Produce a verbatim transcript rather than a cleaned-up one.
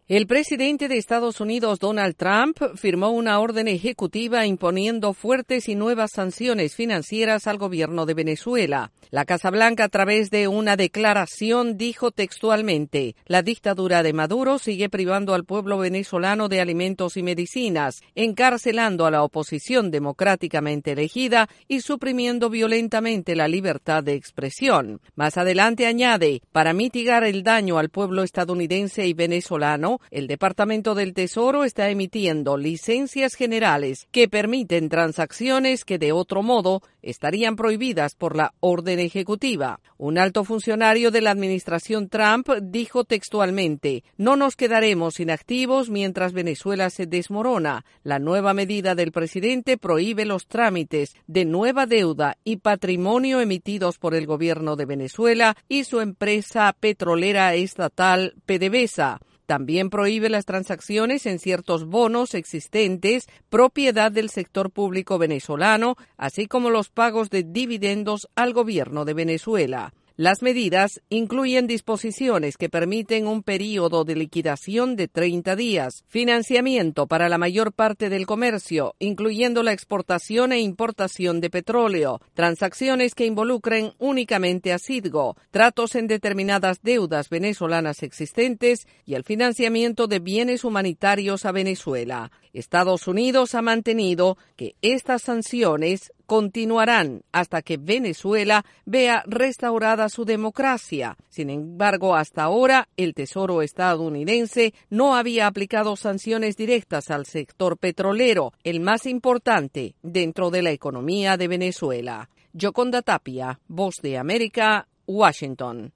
El presidente de Estados Unidos, Donald Trump, firmó una orden ejecutiva imponiendo fuertes y nuevas sanciones financieras al gobierno de Venezuela. La Casa Blanca, a través de una declaración, dijo textualmente: la dictadura de Maduro sigue privando al pueblo venezolano de alimentos y medicinas, encarcelando a la oposición democráticamente elegida y suprimiendo violentamente la libertad de expresión. Más adelante añade: para mitigar el daño al pueblo estadounidense y venezolano, el Departamento del Tesoro está emitiendo licencias generales que permiten transacciones que de otro modo estarían prohibidas por la orden ejecutiva. Un alto funcionario de la administración Trump dijo textualmente: no nos quedaremos inactivos mientras Venezuela se desmorona. La nueva medida del presidente prohíbe los trámites de nueva deuda y patrimonio emitidos por el gobierno de Venezuela y su empresa petrolera estatal PDVSA. También prohíbe las transacciones en ciertos bonos existentes, propiedad del sector público venezolano, así como los pagos de dividendos al gobierno de Venezuela. Las medidas incluyen disposiciones que permiten un período de liquidación de treinta días, financiamiento para la mayor parte del comercio, incluyendo la exportación e importación de petróleo, transacciones que involucren únicamente a Citgo, tratos en determinadas deudas venezolanas existentes y el financiamiento de bienes humanitarios a Venezuela. Estados Unidos ha mantenido que estas sanciones continuarán hasta que Venezuela vea restaurada su democracia. Sin embargo, hasta ahora, el Tesoro estadounidense no había aplicado sanciones directas al sector petrolero, el más importante dentro de la economía de Venezuela. Yoconda Tapia, Voz de América, Washington.